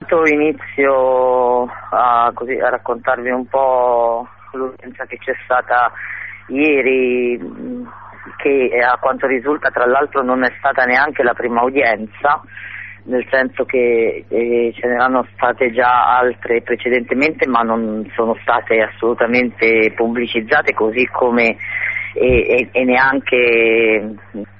intanto inizio a raccontarvi un po' l'udienza che c'è stata ieri, che a quanto risulta tra l'altro non è stata neanche la prima udienza, nel senso che ce ne erano state già altre precedentemente, ma non sono state assolutamente pubblicizzate, così come e neanche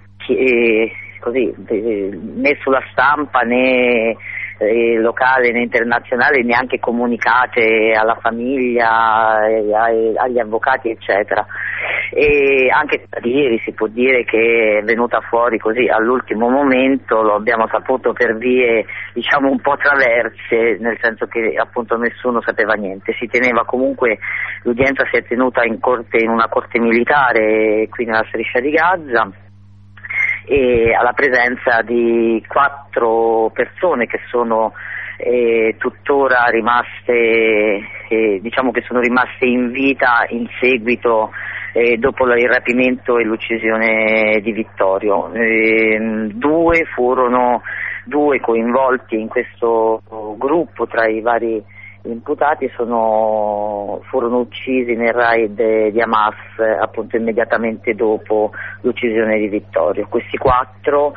né sulla stampa né locale né internazionale, neanche comunicate alla famiglia, agli avvocati eccetera. E anche ieri si può dire che è venuta fuori così all'ultimo momento, lo abbiamo saputo per vie diciamo un po' traverse, nel senso che appunto nessuno sapeva niente. Si teneva comunque, l'udienza si è tenuta in una corte militare qui nella Striscia di Gaza, e alla presenza di 4 persone che sono tuttora rimaste, diciamo che sono rimaste in vita in seguito dopo il rapimento e l'uccisione di Vittorio. 2 coinvolti in questo gruppo tra i vari imputati furono uccisi nel raid di Hamas appunto immediatamente dopo l'uccisione di Vittorio. Questi 4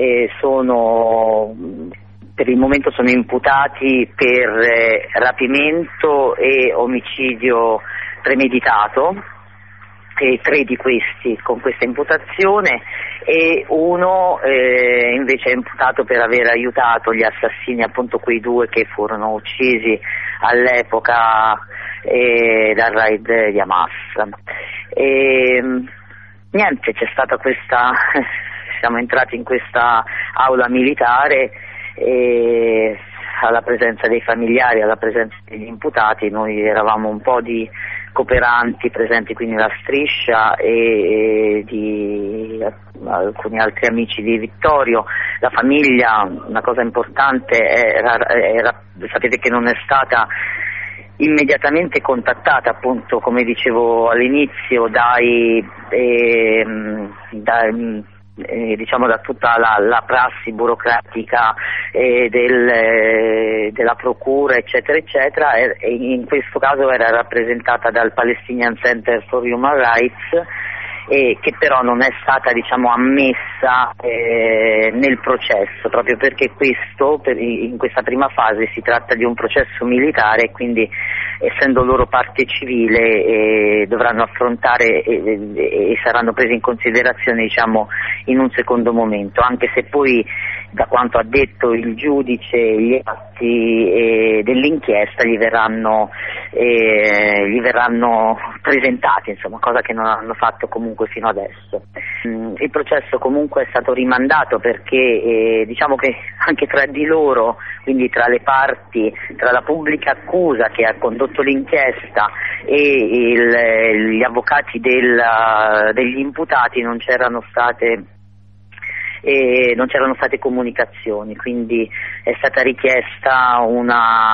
per il momento sono imputati per rapimento e omicidio premeditato, e 3 di questi con questa imputazione, e 1 invece è imputato per aver aiutato gli assassini, appunto quei 2 che furono uccisi all'epoca dal raid di Hamas. Niente, c'è stata siamo entrati in questa aula militare alla presenza dei familiari, alla presenza degli imputati. Noi eravamo un po' di cooperanti presenti qui nella Striscia e di alcuni altri amici di Vittorio. La famiglia, una cosa importante, sapete che non è stata immediatamente contattata, appunto come dicevo all'inizio, diciamo da tutta la prassi burocratica della procura eccetera eccetera, e in questo caso era rappresentata dal Palestinian Center for Human Rights, che però non è stata diciamo ammessa nel processo, proprio perché in questa prima fase si tratta di un processo militare, e quindi essendo loro parte civile dovranno affrontare e saranno presi in considerazione diciamo in un secondo momento, anche se poi da quanto ha detto il giudice gli atti dell'inchiesta gli verranno presentati, insomma, cosa che non hanno fatto comunque fino adesso. Il processo comunque è stato rimandato perché diciamo che anche tra di loro, quindi tra le parti, tra la pubblica accusa che ha condotto l'inchiesta e gli avvocati degli imputati non c'erano state comunicazioni, quindi è stata richiesta un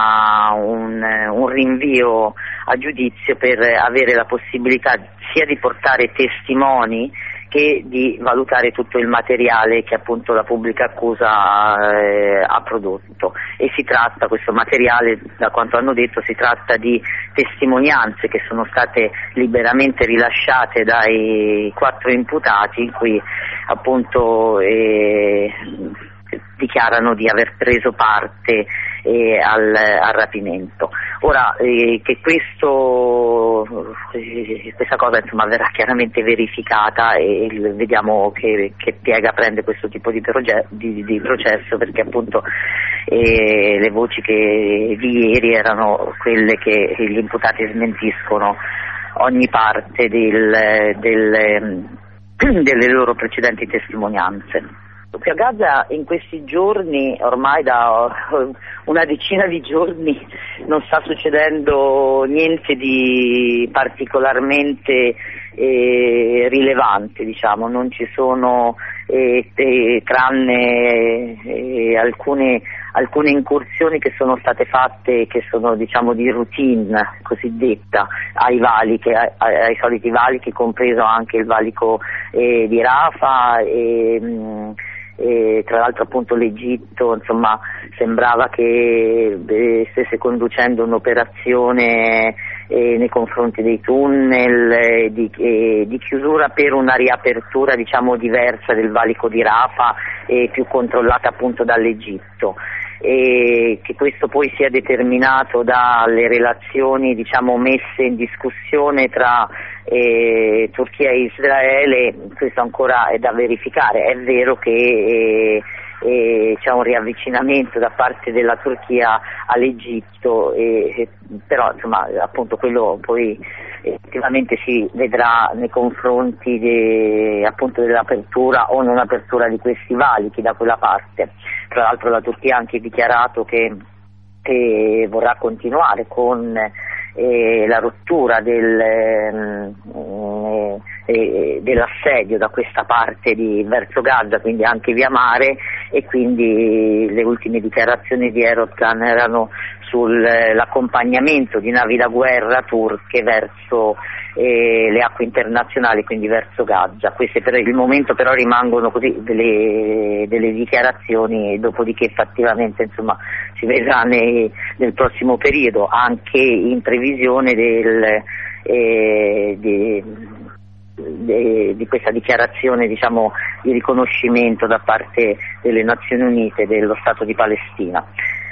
rinvio a giudizio per avere la possibilità sia di portare testimoni che di valutare tutto il materiale che appunto la pubblica accusa ha prodotto. E questo materiale, da quanto hanno detto, si tratta di testimonianze che sono state liberamente rilasciate dai 4 imputati, in cui appunto dichiarano di aver preso parte al rapimento. Ora che questa cosa insomma verrà chiaramente verificata, e vediamo che piega prende questo tipo di processo, perché appunto le voci di ieri erano quelle che gli imputati smentiscono ogni parte delle loro precedenti testimonianze. Qui a Gaza in questi giorni, ormai da una decina di giorni, non sta succedendo niente di particolarmente rilevante, diciamo, non ci sono tranne alcune incursioni che sono state fatte, che sono diciamo di routine cosiddetta, ai soliti valichi, compreso anche il valico di Rafah, e tra l'altro appunto l'Egitto insomma sembrava che stesse conducendo un'operazione nei confronti dei tunnel di chiusura per una riapertura diciamo diversa del valico di Rafah e più controllata appunto dall'Egitto, e che questo poi sia determinato dalle relazioni diciamo messe in discussione tra Turchia e Israele, questo ancora è da verificare. È vero che c'è un riavvicinamento da parte della Turchia all'Egitto, però insomma appunto quello poi effettivamente si vedrà nei confronti appunto dell'apertura o non apertura di questi valichi da quella parte. Tra l'altro la Turchia ha anche dichiarato che vorrà continuare con la rottura dell'assedio da questa parte verso Gaza, quindi anche via mare, e quindi le ultime dichiarazioni di Erdogan erano sull'accompagnamento di navi da guerra turche verso le acque internazionali, quindi verso Gaza. Queste per il momento però rimangono così delle dichiarazioni, dopodiché effettivamente insomma si vedrà nel prossimo periodo, anche in previsione di questa dichiarazione diciamo di riconoscimento da parte delle Nazioni Unite dello Stato di Palestina.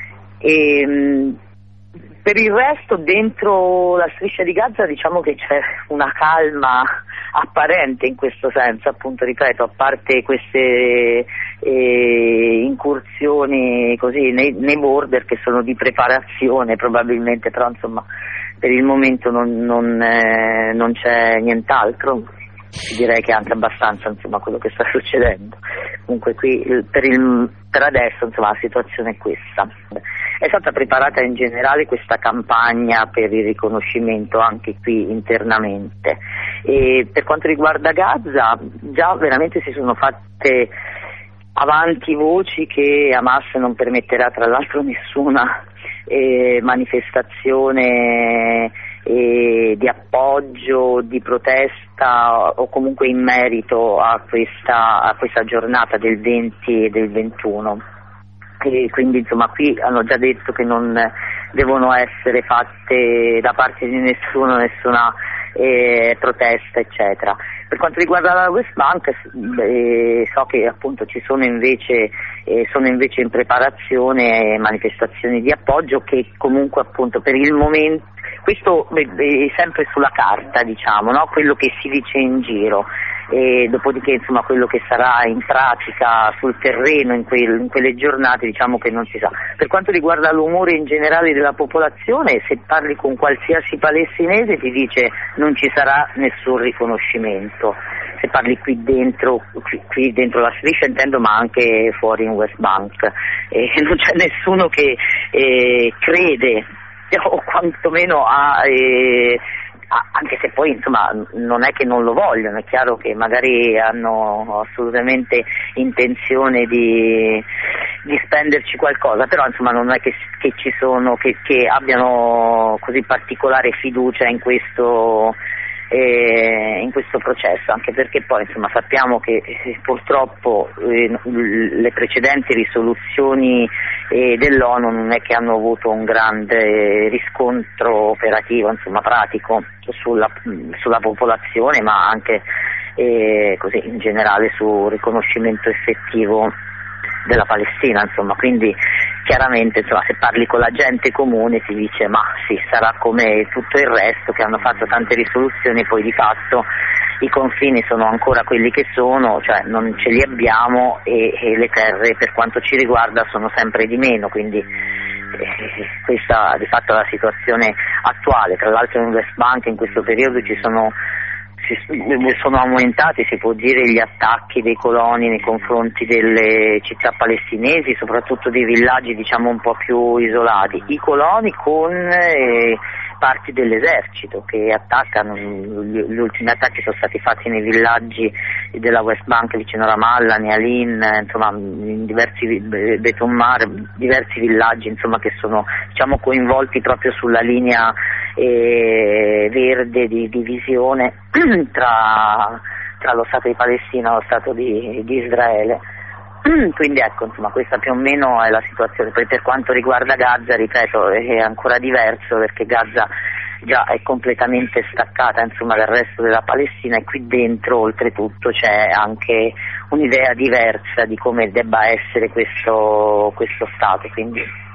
Per il resto dentro la striscia di Gaza diciamo che c'è una calma apparente in questo senso, appunto ripeto, a parte queste incursioni così nei border che sono di preparazione probabilmente, però insomma per il momento non c'è nient'altro. Direi che è anche abbastanza insomma quello che sta succedendo. Comunque qui per adesso insomma la situazione è questa. È stata preparata in generale questa campagna per il riconoscimento anche qui internamente, e per quanto riguarda Gaza già veramente si sono fatte avanti voci che Hamas non permetterà tra l'altro nessuna manifestazione di appoggio, di protesta o comunque in merito a questa giornata del 20 e del 21, e quindi insomma qui hanno già detto che non devono essere fatte da parte di nessuna protesta eccetera. Per quanto riguarda la West Bank so che appunto ci sono invece in preparazione manifestazioni di appoggio che comunque appunto per il momento, questo è sempre sulla carta diciamo, no? Quello che si dice in giro, e dopodiché insomma quello che sarà in pratica sul terreno in quelle giornate diciamo che non si sa. Per quanto riguarda l'umore in generale della popolazione, se parli con qualsiasi palestinese ti dice non ci sarà nessun riconoscimento. Se parli qui dentro la striscia intendo, ma anche fuori in West Bank, non c'è nessuno che crede o quantomeno anche se poi insomma non è che non lo vogliono, è chiaro che magari hanno assolutamente intenzione di spenderci qualcosa, però insomma non è che ci sono che abbiano così particolare fiducia in questo processo, anche perché poi insomma sappiamo che purtroppo le precedenti risoluzioni dell'ONU non è che hanno avuto un grande riscontro operativo, insomma pratico sulla popolazione, ma anche così in generale sul riconoscimento effettivo della Palestina, insomma, quindi chiaramente insomma se parli con la gente comune ti dice ma sì, sarà come tutto il resto, che hanno fatto tante risoluzioni, poi di fatto i confini sono ancora quelli che sono, cioè non ce li abbiamo e le terre per quanto ci riguarda sono sempre di meno, quindi questa di fatto è la situazione attuale. Tra l'altro in West Bank in questo periodo sono aumentati, si può dire, gli attacchi dei coloni nei confronti delle città palestinesi, soprattutto dei villaggi diciamo un po' più isolati. I coloni con parti dell'esercito che attaccano, gli ultimi attacchi sono stati fatti nei villaggi della West Bank vicino a Ramallah, Nealin, insomma in diversi Beit Ommar, diversi villaggi insomma che sono diciamo coinvolti proprio sulla linea verde di divisione tra lo Stato di Palestina e lo Stato di Israele. Quindi ecco, insomma, questa più o meno è la situazione. Poi per quanto riguarda Gaza, ripeto, è ancora diverso, perché Gaza già è completamente staccata, insomma, dal resto della Palestina, e qui dentro oltretutto c'è anche un'idea diversa di come debba essere questo Stato, quindi